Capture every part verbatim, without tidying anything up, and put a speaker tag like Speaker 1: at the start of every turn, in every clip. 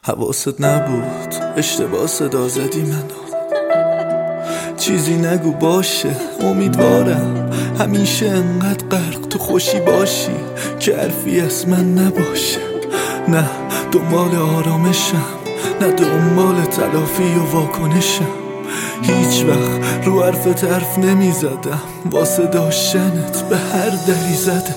Speaker 1: حواست نبود اشتباه صدا زدی منو. چیزی نگو باشه امیدوارم همیشه انقدر غرق تو خوشی باشی که حرفی از من نباشه. نه دنبال آرامشم، نه دنبال تلافی و واکنشم. هیچ وقت رو حرفت حرف نمی زدم، واسه داشتنت به هر دری زدم.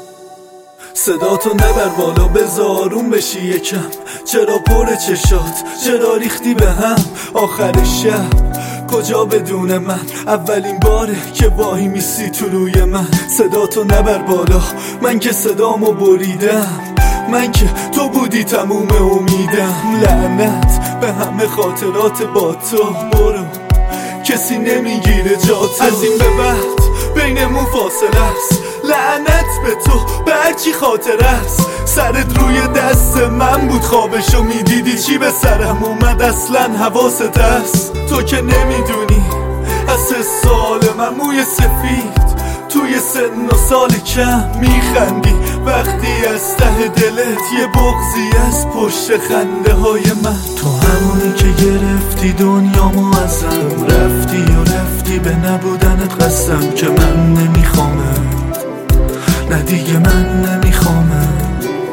Speaker 1: صداتو نبر بالا بذارون بشی یکم. چرا پر چشات، چرا ریختی به هم آخر شب؟ کجا بدون من اولین باره که واهی میسی تو روی من. صداتو نبر بالا، من که صدامو بریدم، من که تو بودی تموم امیدم. لعنت به همه خاطرات با تو، برو کسی نمیگیره جاتو. از این به بعد بینمون فاصله است، لعنت به تو به هرچی خاطر است. سرت روی دست من بود، خوابشو میدیدی چی به سرم اومد اصلا حواست هست؟ تو که نمیدونی از سه سال من موی سفید توی سن و سال کم میخندی وقتی از ته دلت یه بغضی از پشت خنده های من. تو همونی که گرفتی دنیامو ازم، رفتی و رفتی به نبودنت قسم که من نمیخوامت، نه دیگه من نمیخوامت.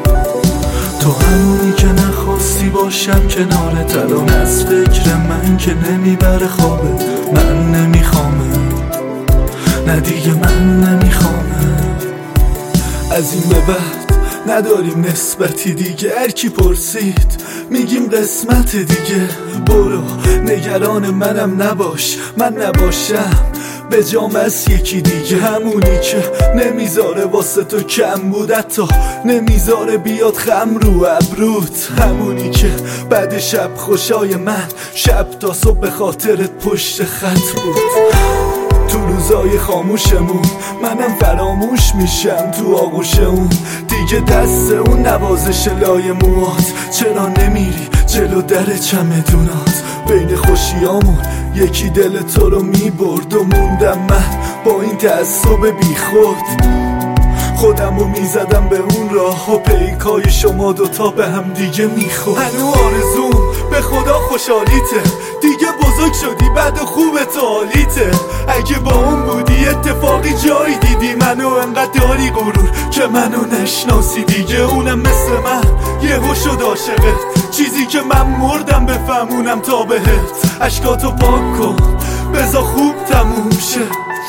Speaker 1: تو همونی که نخواستی باشم کنارت، الان از فکر من که نمیبره خوابت. من نمیخوامت، نه دیگه من نمیخوامت. از این به بعد نداریم نسبتی دیگه، هر کی پرسید میگیم قسمت دیگه. برو نگران منم نباش، من نباشم به جام از یکی دیگه. همونی که نمیذاره واسه تو کم بود، حتی نمیذاره بیاد خم رو ابروت. همونی که بعد شب خوشای من شب تا صبح به خاطرت پشت خط بود. تو روزای خاموشمون منم فراموش میشم تو آغوش اون دیگه، دست اون نوازش لای موات. چرا نمیری جلو در چمدونات؟ بین خوشیامون یکی دل تو رو میبرد و موندم من با این تعصب بی خود. خودمو میزدم به اون راه و پیکای شما دوتا به هم دیگه میخورد. هنو آرزوم به خدا خوشحالیته، دیگه بزرگ شدی بعد و خوبت عالیته. اگه با اون بودی اتفاقی جایی دیدی منو، انقدر داری غرور که منو نشناسی دیگه. اونم مثل من یهو شد عاشقت، چیزی که من مردم بفهمونم تا بهت. اشکاتو پاک کن بذار خوب تموم شه،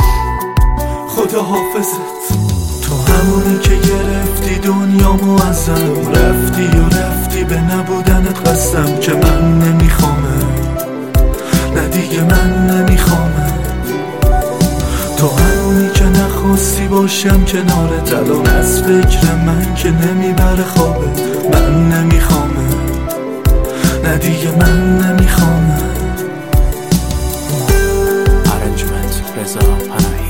Speaker 1: خدا حافظت. تو همونی که گرفتی دنیامو ازم، رفتی و رفتی به نبودنت قسم که من نمیخوامت، نه دیگه من نمیخوامت. تو همونی که نخواستی باشم کنارت، الان از فکر من که نمیبره خوابت. من نمیخوامت، نه دیگه من نمیخوامت.
Speaker 2: Arrangement رضا پناهی.